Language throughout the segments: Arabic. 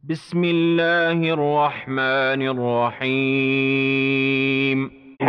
بسم الله الرحمن الرحيم.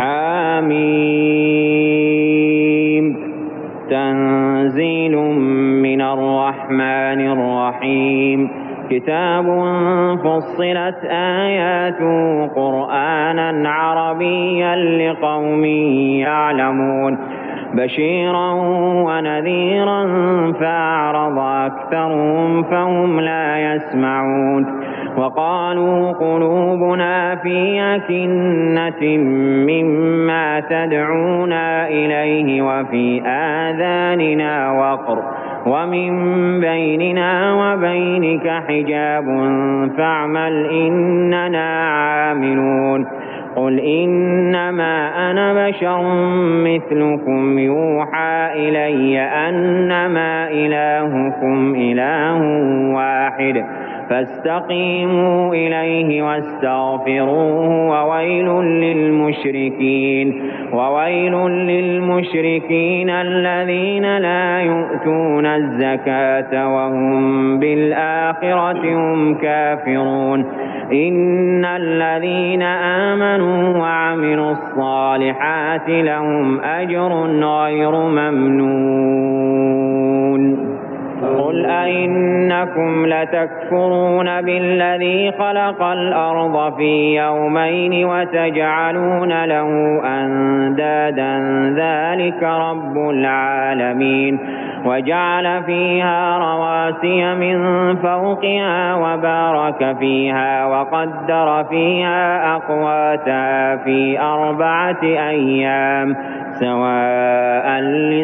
حميم. تنزيل من الرحمن الرحيم. كتاب فصلت آياته قرآنا عربيا لقوم يعلمون بشيرا ونذيرا فأعرض أكثرهم فهم لا يسمعون وقالوا قلوبنا في أكنة مما تدعونا إليه وفي آذاننا وقر ومن بيننا وبينك حجاب فاعمل إننا عاملون. قل إنما أنا بشر مثلكم يوحى إلي أنما إلهكم إله واحد فاستقيموا إليه واستغفروه وويل للمشركين الذين لا يؤتون الزكاة وهم بالآخرة هم كافرون. إن الذين آمنوا وعملوا الصالحات لهم أجر غير ممنون. قل أئنكم لتكفرون بالذي خلق الأرض في يومين وتجعلون له أندادا ذلك رب العالمين. وجعل فيها رواسي من فوقها وبارك فيها وقدر فيها أقواتها في 4 أيام سواء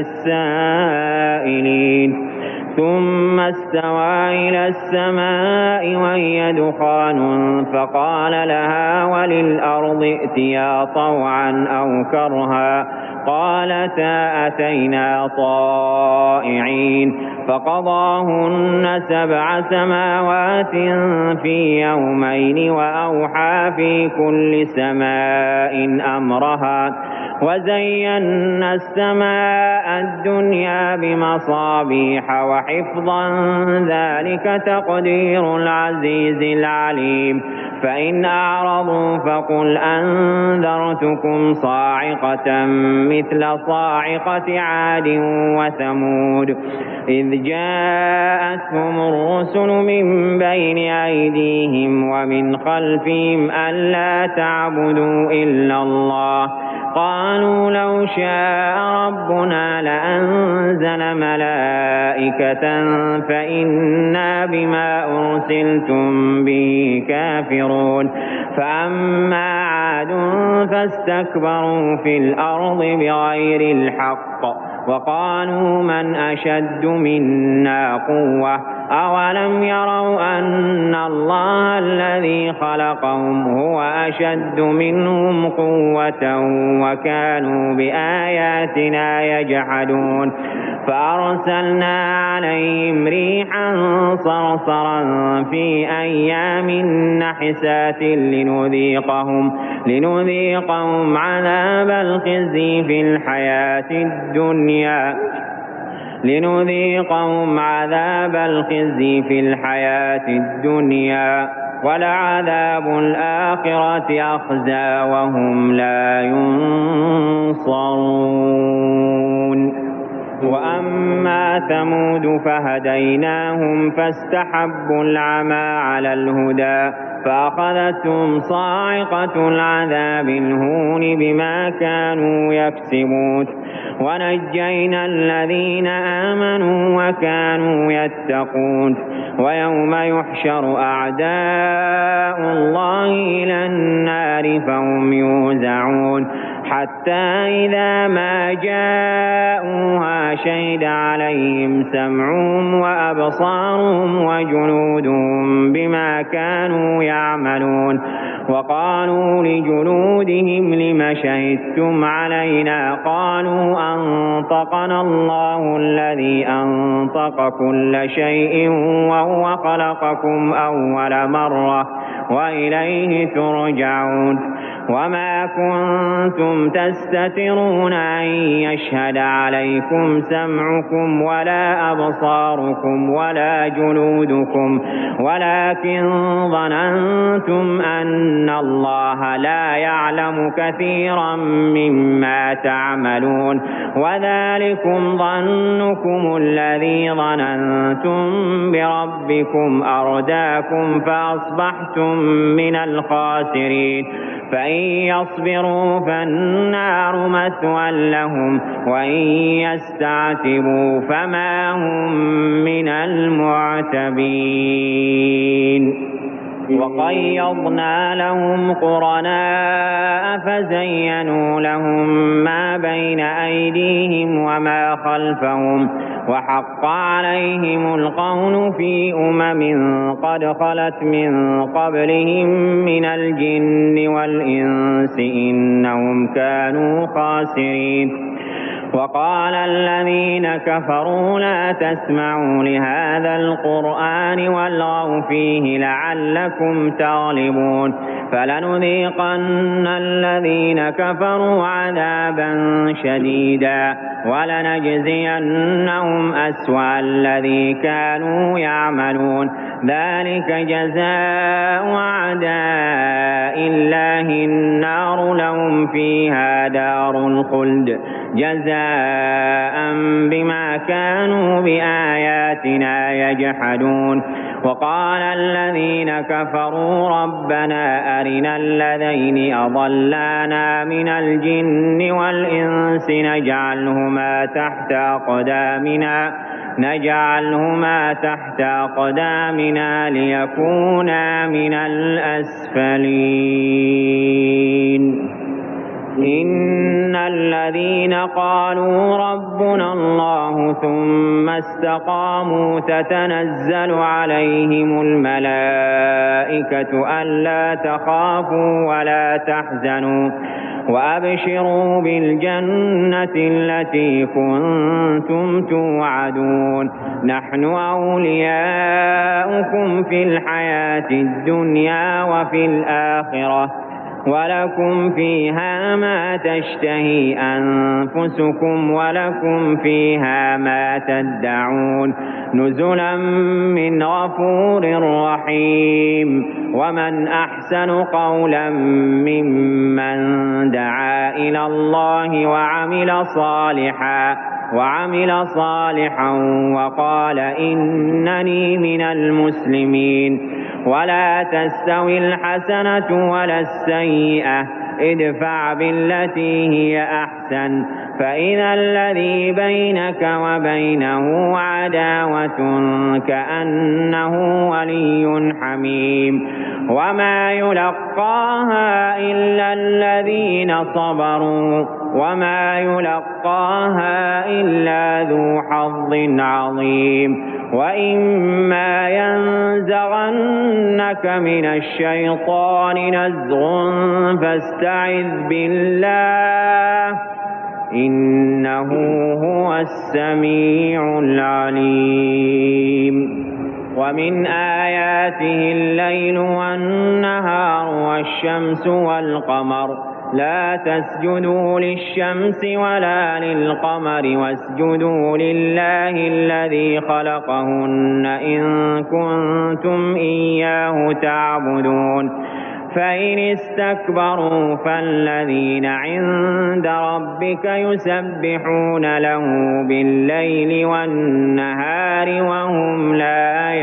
للسائلين. ثم استوى إلى السماء وهي دخان فقال لها وللأرض ائتيا طوعا أو كرها قالتا أتينا طائعين. فقضاهن 7 سماوات في يومين وأوحى في كل سماء أمرها وزينا السماء الدنيا بمصابيح وحفظا ذلك تقدير العزيز العليم. فإن أعرضوا فقل أنذرتكم صاعقة مثل صاعقة عاد وثمود إذ جاءتهم الرسل من بين أيديهم ومن خلفهم ألا تعبدوا إلا الله قالوا لو شاء ربنا لأنزل ملائكة فإنا بما أرسلتم به كافرون. فأما عاد فاستكبروا في الأرض بغير الحق وقالوا من أشد منا قوة أولم يروا أن الله الذي خلقهم هو أشد منهم قوة وكانوا بآياتنا يجحدون. فأرسلنا عليهم ريحا صرصرا في أيام نحسات لنذيقهم عذاب الخزي في الحياة الدنيا ولعذاب الآخرة أخزى وهم لا ينصرون. وأما ثمود فهديناهم فاستحبوا العمى على الهدى فأخذتهم صاعقة العذاب الهون بما كانوا يكسبون. ونجينا الذين آمنوا وكانوا يتقون. ويوم يحشر أعداء الله إلى النار فهم يوزعون حتى إذا ما جاءوها شهد عليهم سمعهم وأبصارهم وجلودهم بما كانوا يعملون. وقالوا لجلودهم لم شهدتم علينا قالوا أنطقنا الله الذي أنطق كل شيء وهو خلقكم أول مرة وإليه ترجعون. وما كنتم تستترون أن يشهد عليكم سمعكم ولا أبصاركم ولا جلودكم ولكن ظننتم أن الله لا يعلم كثيرا مما تعملون وذلكم ظنكم الذي ظننتم بربكم أرداكم فأصبحتم من الخاسرين فإن يصبروا فالنار مثوى لهم وإن يستعتبوا فما هم من المعتبين وقيضنا لهم قرناء فزينوا لهم ما بين أيديهم وما خلفهم وحق عليهم القول في قد خلت من قبلهم من الجن والإنس إنهم كانوا خاسرين وقال الذين كفروا لا تسمعوا لهذا القرآن والغوا فيه لعلكم تغلبون فلنذيقن الذين كفروا عذابا شديدا ولنجزينهم أسوأ الذي كانوا يعملون ذلك جزاء أعداء الله النار لهم فيها دار الخلد جزاء بما كانوا بآياتنا يجحدون وقال الذين كفروا ربنا أرنا الذين أضلانا من الجن والإنس نجعلهما تحت أقدامنا ليكونا من الأسفلين إن الذين قالوا ربنا الله ثم استقاموا تتنزل عليهم الملائكة ألا تخافوا ولا تحزنوا وأبشروا بالجنة التي كنتم توعدون نحن أولياؤكم في الحياة الدنيا وفي الآخرة ولكم فيها ما تشتهي أنفسكم ولكم فيها ما تدعون نزلا من غفور رحيم ومن أحسن قولا ممن دعا إلى الله وعمل صالحا وقال إنني من المسلمين ولا تستوي الحسنة ولا السيئة ادفع بالتي هي أحسن فإذا الذي بينك وبينه عداوة كأنه ولي حميم وما يلقاها إلا الذين صبروا وما يلقاها إلا ذو حظ عظيم وإما ينزغنك من الشيطان نزغ فاستعذ بالله إنه هو السميع العليم ومن آياته الليل والنهار والشمس والقمر لا تسجدوا للشمس ولا للقمر واسجدوا لله الذي خلقهن إن كنتم إياه تعبدون فإن استكبروا فالذين عند ربك يسبحون له بالليل والنهار وهم لا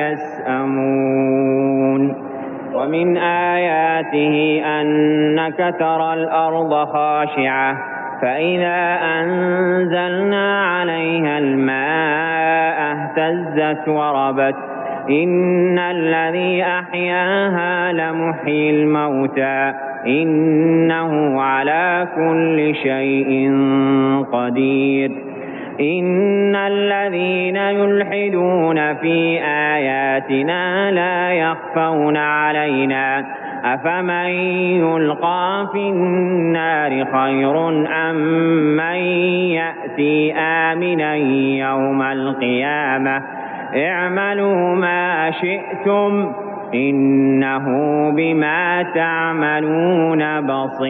يسأمون ومن آياته أنك ترى الأرض خاشعة فإذا أنزلنا عليها الماء اهتزت وربت إن الذي أحياها لمحيي الموتى إنه على كل شيء قدير إن الذين يلحدون في آياتنا لا يخفون علينا أفمن يلقى في النار خير أم من يأتي آمنا يوم القيامة اعملوا ما شئتم إنه بما تعملون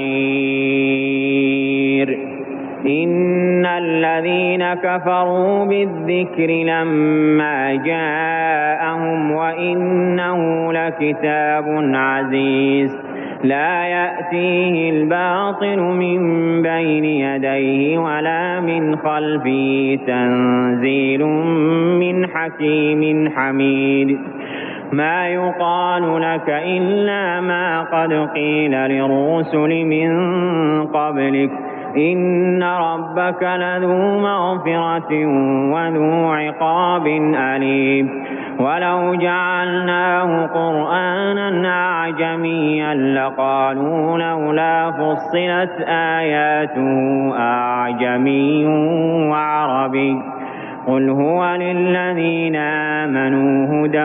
بصير. إن الذين كفروا بالذكر لما جاءهم وإنه لكتاب عزيز لا يأتيه الباطل من بين يديه ولا من خلفه تنزيل من حكيم حميد. ما يقال لك إلا ما قد قيل للرسل من قبلك إن ربك لذو مغفرة وذو عقاب أليم. ولو جعلناه قرآنا أعجميا لقالوا لولا فصلت آياته أعجمي وعربي قل هو للذين آمنوا هدى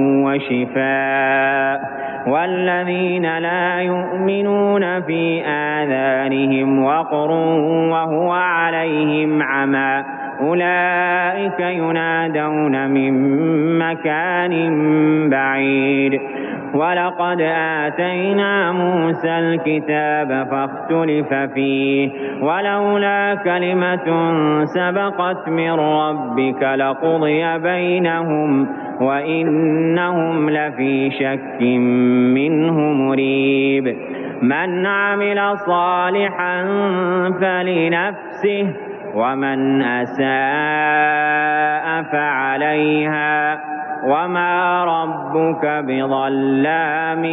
وشفاء والذين لا يؤمنون في آذانهم وقر وهو عليهم عمى أولئك ينادون من مكان بعيد. ولقد آتينا موسى الكتاب فاختلف فيه ولولا كلمة سبقت من ربك لقضي بينهم وإنهم لفي شك منه مريب. من عمل صالحا فلنفسه ومن أساء فعليها وما ربك بظلام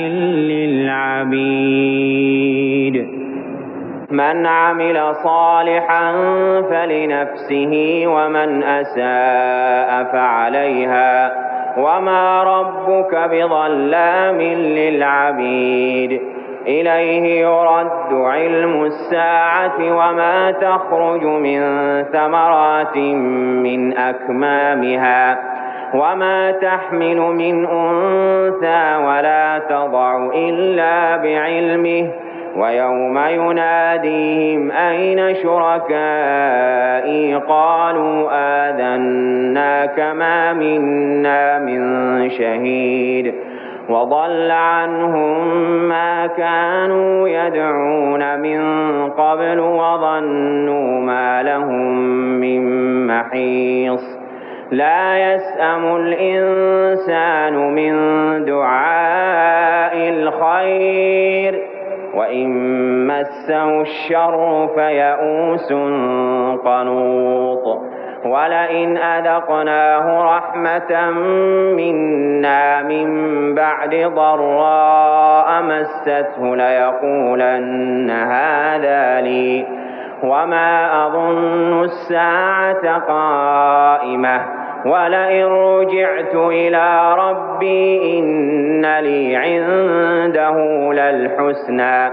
للعبيد. من عمل صالحا فلنفسه ومن أساء فعليها وما ربك بظلام للعبيد. إليه يرد علم الساعة وما تخرج من ثمرات من أكمامها وما تحمل من أنثى ولا تضع إلا بعلمه ويوم يناديهم أين شركائي قالوا آذناك ما منا من شهيد وضل عنهم ما كانوا يدعون من قبل وظنوا ما لهم من محيص. لا يسأم الإنسان من دعاء الخير وإن مسه الشر فيئوس قنوط. ولئن أذقناه رحمة منا من بعد ضراء مسته ليقولن هذا لي وما أظن الساعة قائمة ولئن رجعت إلى ربي إن لي عنده للحسنى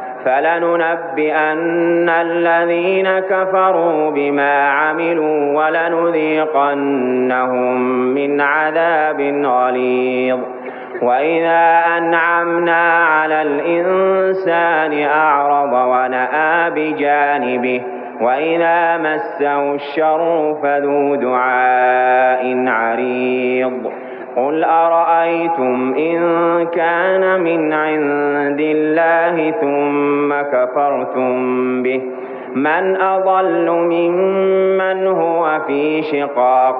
فلننبئن الذين كفروا بما عملوا ولنذيقنهم من عذاب غليظ. وإذا أنعمنا على الإنسان أعرض ونأى بجانبه وإذا مسه الشر فذو دعاء عريض. قل أرأيتم إن كان من عند الله ثم كفرتم به من أضل ممن هو في شقاق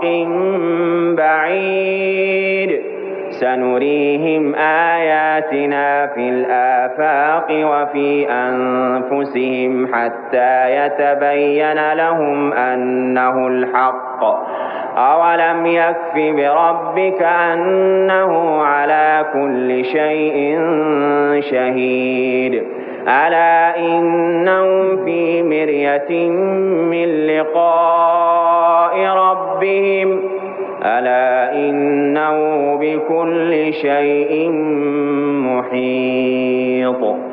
بعيد. سنريهم آياتنا في الآفاق وفي أنفسهم حتى يتبين لهم أنه الحق. أولم يكف بربك أنه على كل شيء شهيد. ألا إنهم في مرية من لقاء ربهم ألا إنه بكل شيء محيط.